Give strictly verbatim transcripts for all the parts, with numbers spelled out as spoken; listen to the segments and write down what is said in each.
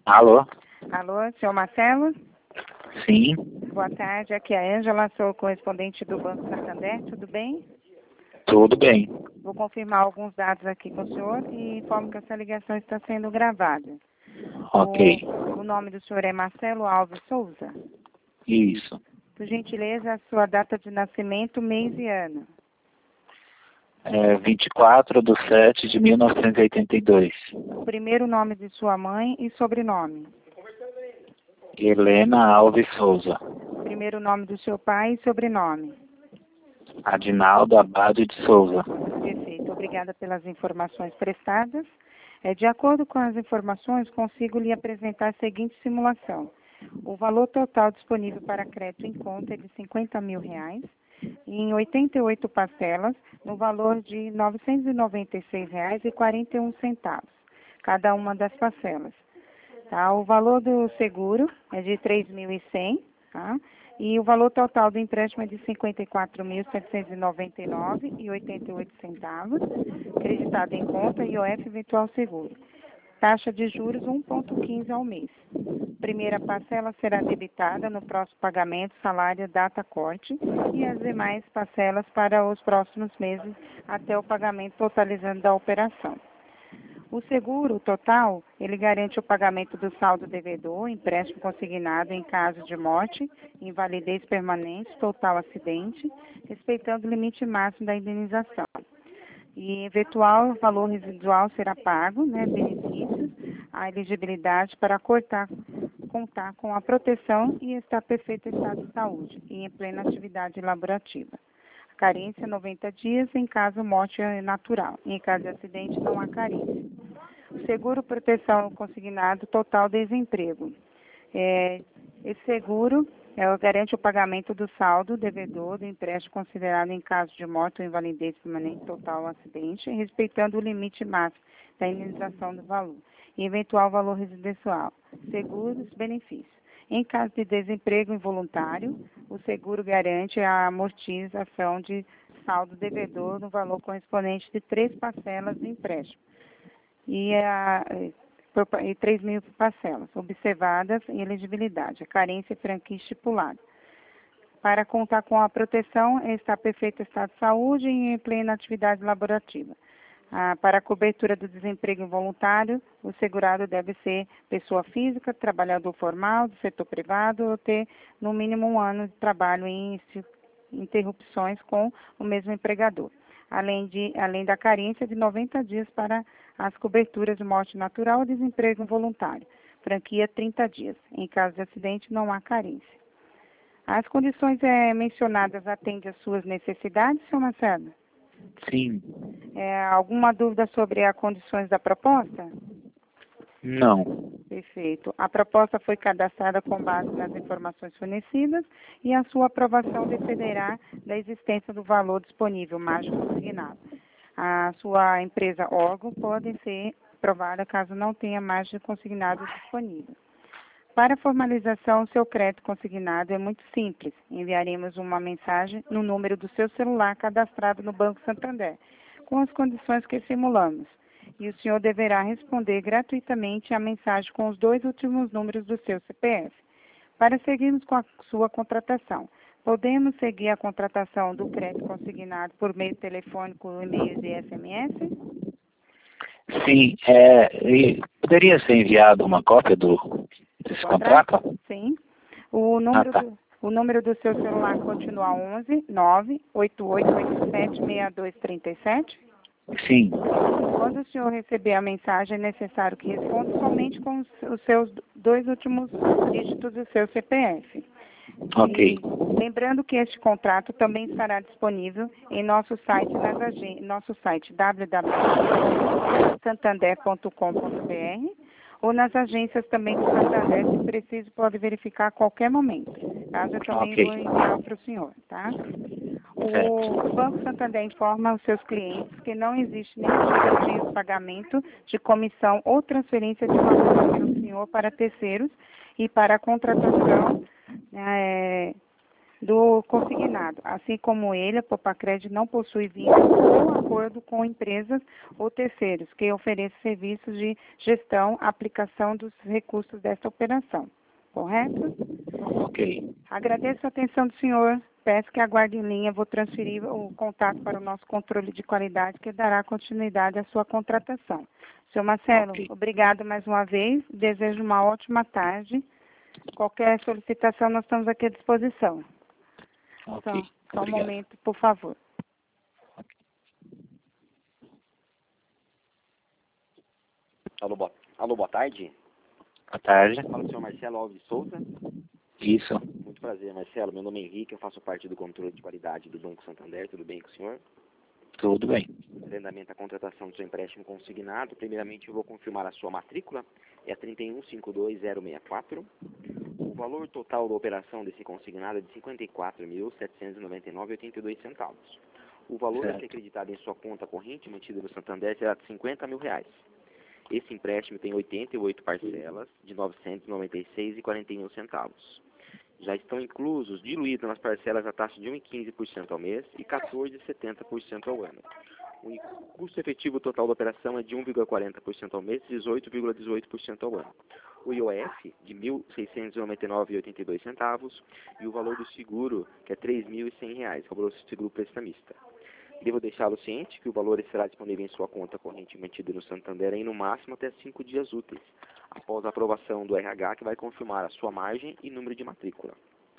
Alô? Alô, senhor Marcelo? Sim, Boa tarde, aqui é a Ângela, sou correspondente do Banco Santander, tudo bem? tudo bem. Vou confirmar alguns dados aqui com o senhor e informo que essa ligação está sendo gravada. Ok, O, o nome do senhor é Marcelo Alves Souza. isso. Por gentileza, a sua data de nascimento, mês e ano. É vinte e quatro de sete de mil novecentos e oitenta e dois. O primeiro nome de sua mãe e sobrenome. Helena Alves Souza. O primeiro nome do seu pai e sobrenome. Adinaldo Abade de Souza. Perfeito, obrigada pelas informações prestadas. É, de acordo com as informações, consigo lhe apresentar a seguinte simulação. O valor total disponível para crédito em conta é de cinquenta mil reais, em oitenta e oito parcelas, no valor de novecentos e noventa e seis reais e quarenta e um centavos, cada uma das parcelas. Tá? O valor do seguro é de três mil e cem, tá? E o valor total do empréstimo é de cinquenta e quatro mil setecentos e noventa e nove reais e oitenta e oito centavos, acreditado em conta I O F eventual seguro. Taxa de juros um vírgula quinze ao mês. Primeira parcela será debitada no próximo pagamento, salário, data corte, e as demais parcelas para os próximos meses até o pagamento totalizando da operação. O seguro total, ele garante o pagamento do saldo devedor, empréstimo consignado em caso de morte, invalidez permanente, total acidente, respeitando o limite máximo da indenização. E eventual valor residual será pago, né, benefícios, a elegibilidade para cortar, contar com a proteção e estar perfeito estado de saúde e em plena atividade laborativa. A carência noventa dias em caso morte natural. Em caso de acidente não há carência. O seguro proteção consignado total desemprego. É, esse seguro é, garante o pagamento do saldo devedor do empréstimo considerado em caso de morte ou invalidez permanente total ou acidente, respeitando o limite máximo da indenização do valor e eventual valor residencial. Seguros, benefícios. Em caso de desemprego involuntário, o seguro garante a amortização de saldo devedor no valor correspondente de três parcelas do empréstimo e, a, e três mil parcelas, observadas em elegibilidade, a carência e franquia estipulada. Para contar com a proteção, está perfeito estado de saúde e em plena atividade laborativa. Ah, para a cobertura do desemprego involuntário, o segurado deve ser pessoa física, trabalhador formal, do setor privado, ou ter no mínimo um ano de trabalho em interrupções com o mesmo empregador, além, de, além da carência de noventa dias para as coberturas de morte natural ou desemprego involuntário, franquia trinta dias. Em caso de acidente, não há carência. As condições é, mencionadas atendem às suas necessidades, senhor Marcelo? Sim. É, alguma dúvida sobre as condições da proposta? Não. Perfeito. A proposta foi cadastrada com base nas informações fornecidas e a sua aprovação dependerá da existência do valor disponível, margem consignado. A sua empresa órgão pode ser aprovada caso não tenha margem consignada disponível. Para a formalização, seu crédito consignado é muito simples. Enviaremos uma mensagem no número do seu celular cadastrado no Banco Santander, com as condições que simulamos. E o senhor deverá responder gratuitamente a mensagem com os dois últimos números do seu C P F. Para seguirmos com a sua contratação, podemos seguir a contratação do crédito consignado por meio telefônico, e-mail e S M S? Sim, é, poderia ser enviado uma cópia do, desse contrato? contrato? Sim. O número, Ah, tá. do, o número do seu celular continua onze nove oito oito oito sete seis dois três sete? Sim. Quando o senhor receber a mensagem, é necessário que responda somente com os, os seus dois últimos dígitos do seu C P F. Ok. E, lembrando que este contrato também estará disponível em nosso site, nas agen- nosso site w w w ponto santander ponto com ponto b r ou nas agências também do Santander, se preciso, pode verificar a qualquer momento. Caso eu também Ok. vou enviar para o senhor, tá? Certo. O Banco Santander informa aos seus clientes que não existe nenhum tipo de pagamento de comissão ou transferência de valor pelo senhor para terceiros e para a contratação é, do consignado. Assim como ele, a Popacred não possui vínculo ou acordo com empresas ou terceiros que ofereçam serviços de gestão, aplicação dos recursos desta operação. Correto? Ok. Agradeço a atenção do senhor. Peço que aguarde em linha. Vou transferir o contato para o nosso controle de qualidade, que dará continuidade à sua contratação. Senhor Marcelo, Ok. obrigado mais uma vez. Desejo uma ótima tarde. Qualquer solicitação, nós estamos aqui à disposição. Ok. Só, só um Obrigado. momento, por favor. Alô, boa, alô, boa tarde. Boa tarde. Fala o senhor Marcelo Alves Souza. Isso. Muito prazer, Marcelo. Meu nome é Henrique, eu faço parte do controle de qualidade do Banco Santander. Tudo bem com o senhor? Tudo bem. Arrendamento à contratação do seu empréstimo consignado. Primeiramente, eu vou confirmar a sua matrícula. É a trinta e um cinquenta e dois zero sessenta e quatro. O valor total da operação desse consignado é de cinquenta e quatro mil, setecentos e noventa e nove vírgula oitenta e dois centavos. O valor a ser Certo. acreditado em sua conta corrente mantida no Santander será de cinquenta mil reais. Esse empréstimo tem oitenta e oito parcelas de novecentos e noventa e seis reais e quarenta e um centavos. Já estão inclusos, diluídos nas parcelas, a taxa de um vírgula quinze por cento ao mês e quatorze vírgula setenta por cento ao ano. O custo efetivo total da operação é de um vírgula quarenta por cento ao mês e dezoito vírgula dezoito por cento ao ano. O I O F de mil seiscentos e noventa e nove reais e oitenta e dois centavos e o valor do seguro, que é três mil e cem reais, que é o valor do seguro prestamista. Devo deixá-lo ciente que o valor estará disponível em sua conta corrente mantida no Santander em no máximo até cinco dias úteis, após a aprovação do R H, que vai confirmar a sua margem e número de matrícula.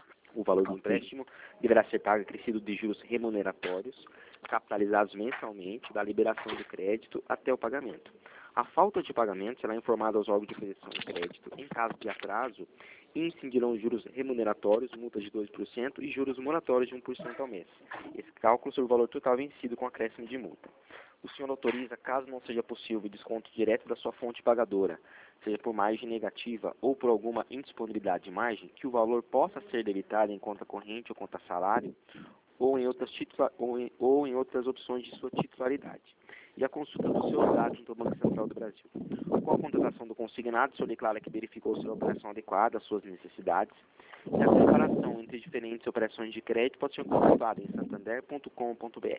O valor do empréstimo deverá ser pago acrescido de juros remuneratórios, capitalizados mensalmente, da liberação do crédito até o pagamento. A falta de pagamento será informada aos órgãos de proteção do crédito. Em caso de atraso, incidirão juros remuneratórios, multa de dois por cento e juros moratórios de um por cento ao mês. Esse cálculo sobre o valor total vencido com acréscimo de multa. O senhor autoriza, caso não seja possível, desconto direto da sua fonte pagadora, seja por margem negativa ou por alguma indisponibilidade de margem, que o valor possa ser debitado em conta corrente ou conta salário, ou em outras, titula ou em, ou em outras opções de sua titularidade. E a consulta dos seus dados junto ao Banco Central do Brasil. Com a contratação do consignado, o senhor declara que verificou sua operação adequada às suas necessidades, e a comparação entre diferentes operações de crédito pode ser comprovada em santander ponto com ponto br.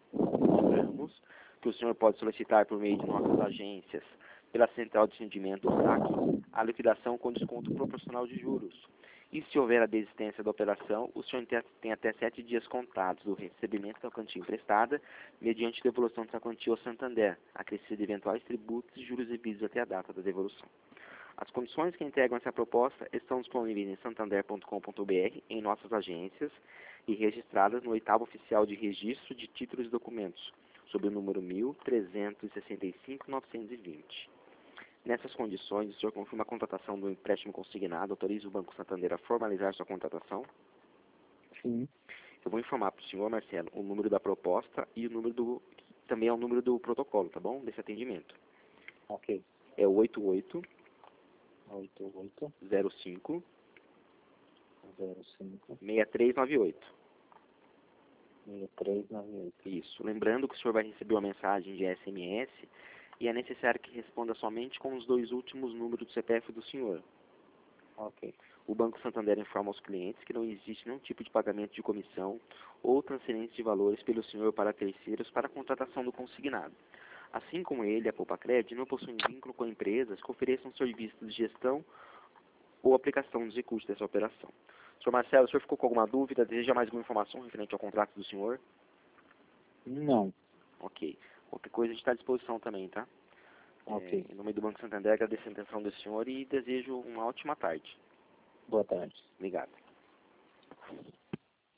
Lembramos que o senhor pode solicitar por meio de nossas agências, pela Central de Atendimento, o S A C, a liquidação com desconto proporcional de juros. E se houver a desistência da operação, o senhor tem até sete dias contados do recebimento da quantia emprestada, mediante devolução dessa quantia ao Santander, acrescida de eventuais tributos e juros devidos até a data da devolução. As condições que integram essa proposta estão disponíveis em santander ponto com ponto br, em nossas agências, e registradas no oitavo oficial de registro de títulos e documentos, sob o número mil trezentos e sessenta e cinco, novecentos e vinte. Nessas condições, o senhor confirma a contratação do empréstimo consignado, autoriza o Banco Santander a formalizar sua contratação? Sim. Eu vou informar para o senhor, Marcelo, o número da proposta e o número do, também é o número do protocolo, tá bom? Desse atendimento. Ok. É o oito oito oito oito zero cinco zero cinco seis três nove oito. seis três nove oito. Isso. Lembrando que o senhor vai receber uma mensagem de S M S e é necessário que responda somente com os dois últimos números do C P F do senhor. Ok. O Banco Santander informa aos clientes que não existe nenhum tipo de pagamento de comissão ou transferência de valores pelo senhor para terceiros para a contratação do consignado. Assim como ele, a Popacred, não possui vínculo com empresas que ofereçam serviços de gestão ou aplicação dos recursos dessa operação. senhor Marcelo, o senhor ficou com alguma dúvida? Deseja mais alguma informação referente ao contrato do senhor? Não. Ok. Qualquer coisa a gente está à disposição também, tá? Ok. É, em nome do Banco Santander, agradeço a atenção do senhor e desejo uma ótima tarde. Boa tarde. Obrigado.